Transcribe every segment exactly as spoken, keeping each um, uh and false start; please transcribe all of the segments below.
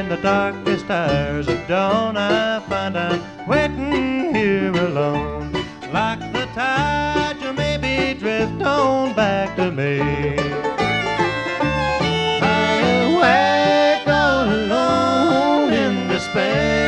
in the darkest hours of dawn, I find I'm waiting here alone. Like the tide, you maybe drift on back to me. I wake all alone in despair.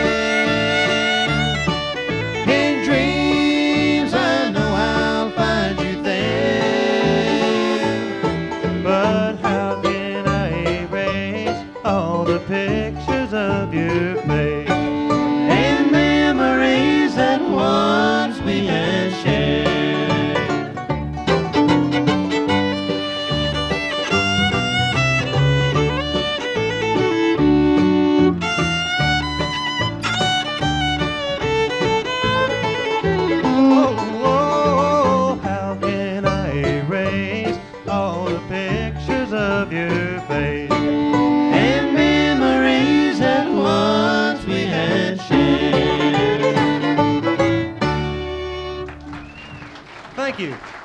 In dreams, I know I'll find you there. But how can I erase all the pictures of your face and memories that once we had shared? Oh, oh, how can I erase all the pictures of your face and memories that once we had shared? Thank you.